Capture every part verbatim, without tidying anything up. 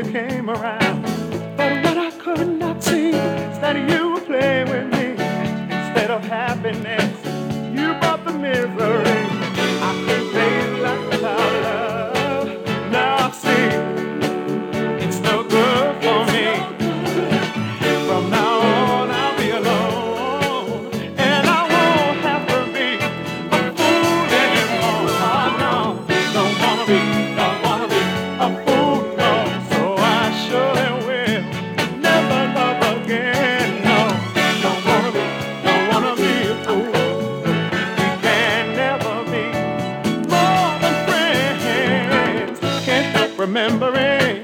you came around. But what I could not see is that you were playing with me. Instead of happiness, you brought the misery. I could taste like without love. Now I see it's no good for me. From now on, I'll be alone, and I won't have to be a fool anymore. I know, don't wanna be, don't wanna be a fool, no. So I surely will never love again, no. Don't wanna be, don't wanna be a fool. We can never be more than friends. Can't help remembering.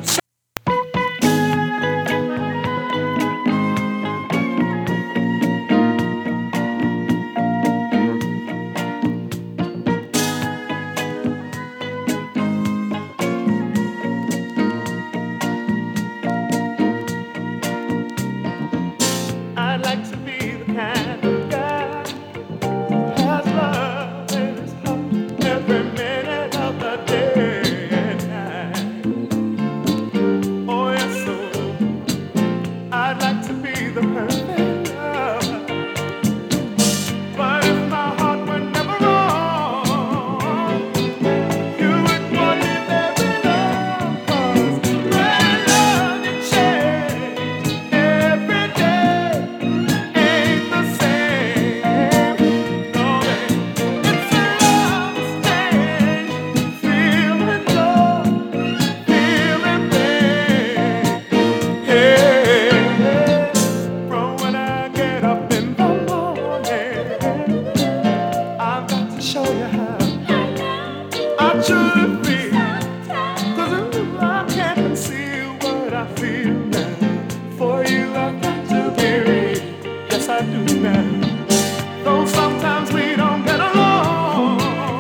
I'd like to be the kind of guy who has love in his heart every minute of the day and night. Oh yes, so I'd like to be the perfect lover, but if my heart were never wrong, you would want it every love, 'cause when love you change every day. Ain't the same, no way. It's a love stage, feeling joy, feeling pain. Hey, from when I get up in the morning, I've got to show you how I truly feel. 'Cause ooh, I can't conceal what I feel now. For you, I've got to be real. Yes, I do now. Though sometimes we don't get along,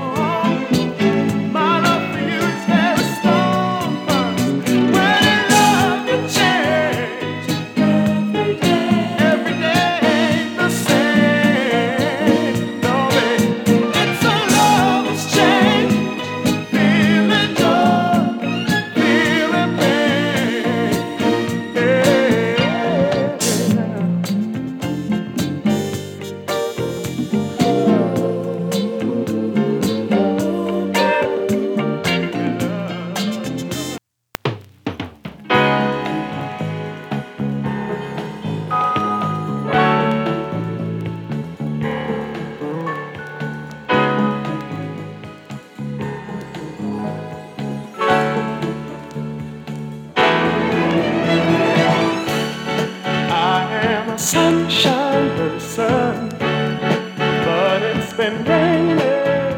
my love for you is very strong. 'Cause when in love you change, every day, every day ain't the same. No, babe, it's a love's change, feeling joy, feeling pain. Hey, I am a sunshine person, but it's been raining.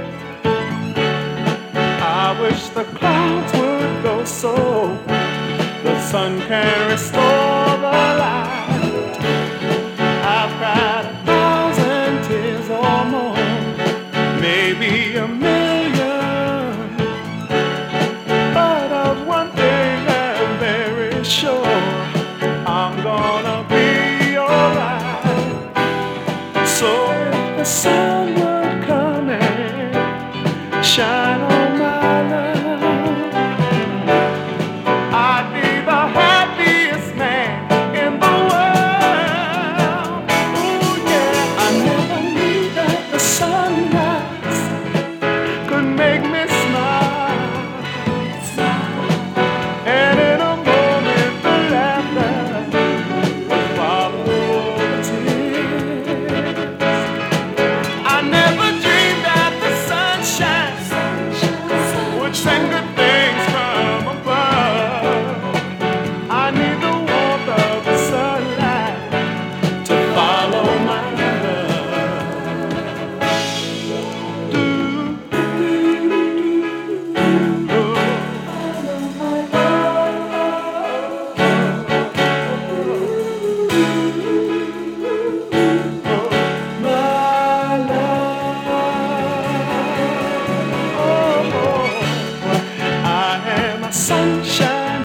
I wish the clouds would go so the sun can restore the light. I've cried a thousand tears or more, maybe a million, but of one thing I'm very sure, I'm gonna be alright. So if the sun would come and shine on my love, I'd be the happiest man in the world. Ooh yeah, I never knew that the sunrise could make me smile. And in a moment the laughter would follow the tears. I never dreamed that the sunshine would send good things from above. I need the warmth of the sunlight to follow my love. Do, do, do, do.